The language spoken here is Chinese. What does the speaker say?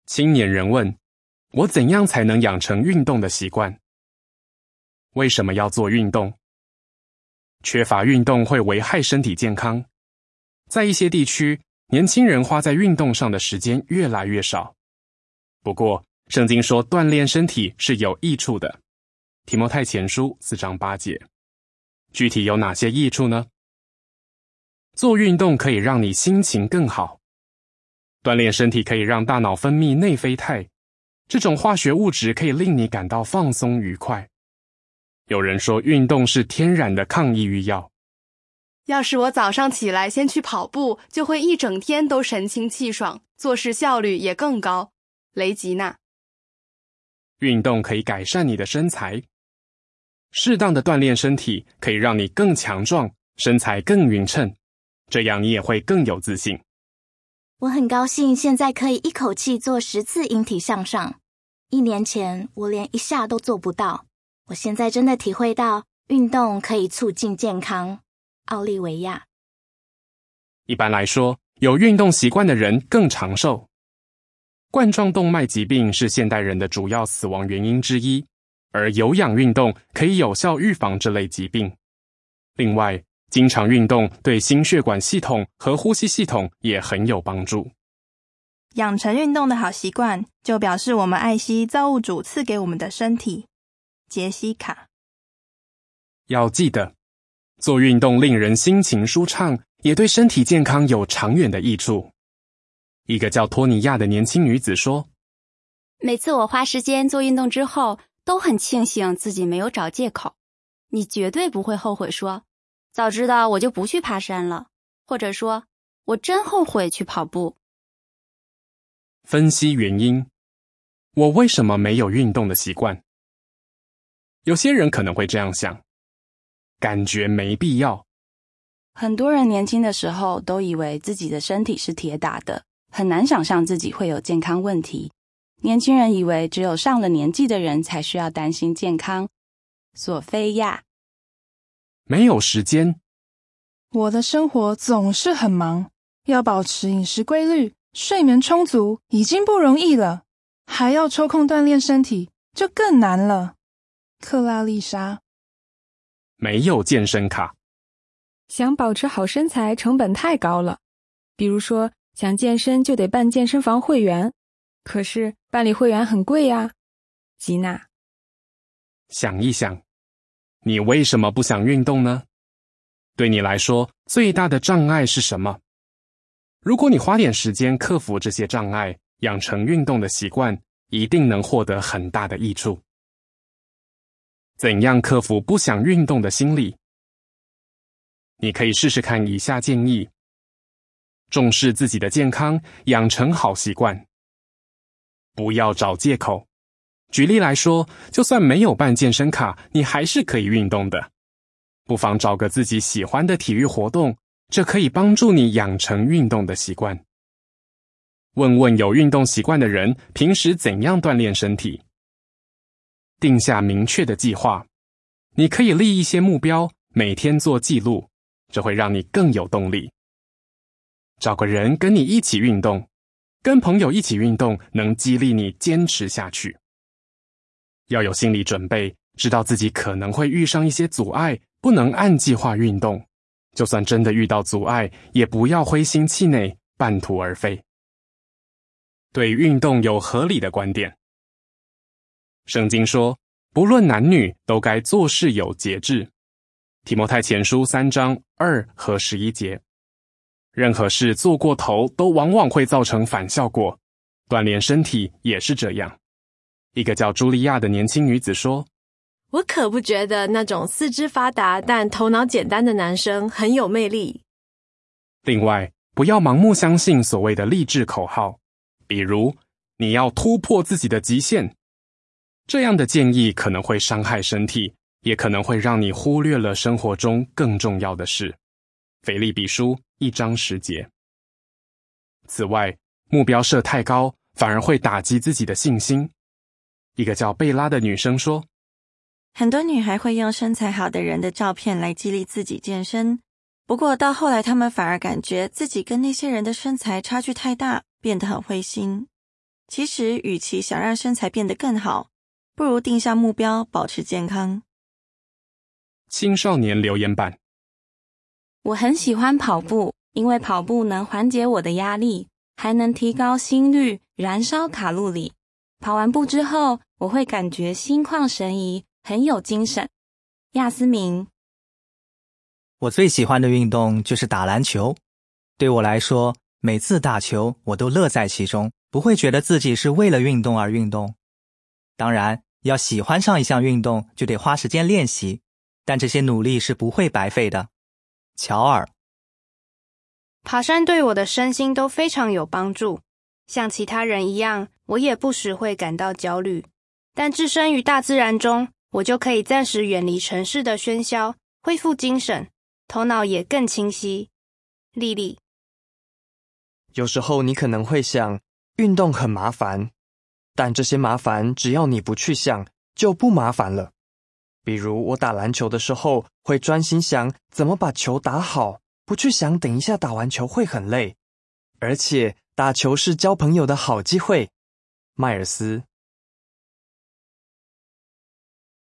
青年人问：我怎样才能养成运动的习惯？为什么要做运动？缺乏运动会危害身体健康。在一些地区，年轻人花在运动上的时间越来越少。不过，圣经说锻炼身体是有益处的。提摩太前书4章8节。具体有哪些益处呢？做运动可以让你心情更好。锻炼身体可以让大脑分泌内啡肽，这种化学物质可以令你感到放松愉快。有人说运动是天然的抗抑郁药。 要是我早上起来先去跑步，就会一整天都神清气爽，做事效率也更高。雷吉娜。 运动可以改善你的身材。适当的锻炼身体可以让你更强壮，身材更匀称，这样你也会更有自信。 我很高兴现在可以一口气做10次引体向上。1年前我连1下都做不到。我现在真的体会到运动可以促进健康。奥利维亚。 一般来说，有运动习惯的人更长寿。冠状动脉疾病是现代人的主要死亡原因之一，而有氧运动可以有效预防这类疾病。另外，经常运动对心血管系统和呼吸系统也很有帮助。 养成运动的好习惯，就表示我们爱惜造物主赐给我们的身体。杰西卡。 要记得，做运动令人心情舒畅，也对身体健康有长远的益处。一个叫托尼亚的年轻女子说： 每次我花时间做运动之后，都很庆幸自己没有找借口。你绝对不会后悔说，早知道我就不去爬山了，或者说，我真后悔去跑步。 分析原因，我为什么没有运动的习惯？有些人可能会这样想，感觉没必要。 很多人年轻的时候都以为自己的身体是铁打的，很难想象自己会有健康问题。年轻人以为只有上了年纪的人才需要担心健康。索菲亚。 没有时间。 我的生活总是很忙，要保持饮食规律，睡眠充足已经不容易了，还要抽空锻炼身体，就更难了。克拉丽莎。 没有健身卡。 想保持好身材成本太高了，比如说想健身就得办健身房会员，可是办理会员很贵呀。吉娜。 想一想，你为什么不想运动呢？对你来说，最大的障碍是什么？如果你花点时间克服这些障碍，养成运动的习惯，一定能获得很大的益处。怎样克服不想运动的心理？你可以试试看以下建议：重视自己的健康，养成好习惯。不要找借口。举例来说，就算没有办健身卡，你还是可以运动的。不妨找个自己喜欢的体育活动，这可以帮助你养成运动的习惯。问问有运动习惯的人，平时怎样锻炼身体。定下明确的计划。你可以立一些目标，每天做记录，这会让你更有动力。找个人跟你一起运动，跟朋友一起运动能激励你坚持下去。要有心理准备，知道自己可能会遇上一些阻碍，不能按计划运动。就算真的遇到阻碍，也不要灰心气馁，半途而废。对运动有合理的观点。圣经说，不论男女，都该做事有节制。提摩太前书3章2和11节。任何事做过头，都往往会造成反效果。锻炼身体也是这样。一个叫茱莉亚的年轻女子说， 我可不觉得那种四肢发达但头脑简单的男生很有魅力。 另外，不要盲目相信所谓的励志口号，比如你要突破自己的极限。这样的建议可能会伤害身体，也可能会让你忽略了生活中更重要的事。腓立比书1章10节。此外，目标设太高，反而会打击自己的信心。一个叫贝拉的女生说， 很多女孩会用身材好的人的照片来激励自己健身，不过到后来她们反而感觉自己跟那些人的身材差距太大，变得很灰心。 其实，与其想让身材变得更好，不如定下目标，保持健康。 青少年留言板。 我很喜欢跑步，因为跑步能缓解我的压力，还能提高心率，燃烧卡路里。跑完步之后，我会感觉心旷神怡，很有精神。亚思明。 我最喜欢的运动就是打篮球。对我来说，每次打球我都乐在其中，不会觉得自己是为了运动而运动。当然，要喜欢上一项运动，就得花时间练习，但这些努力是不会白费的。乔尔。 爬山对我的身心都非常有帮助，像其他人一样，我也不时会感到焦虑，但置身于大自然中，我就可以暂时远离城市的喧嚣，恢复精神，头脑也更清晰。丽丽。 有时候你可能会想，运动很麻烦，但这些麻烦只要你不去想，就不麻烦了。比如我打篮球的时候，会专心想怎么把球打好，不去想等一下打完球会很累。而且打球是交朋友的好机会。迈尔斯。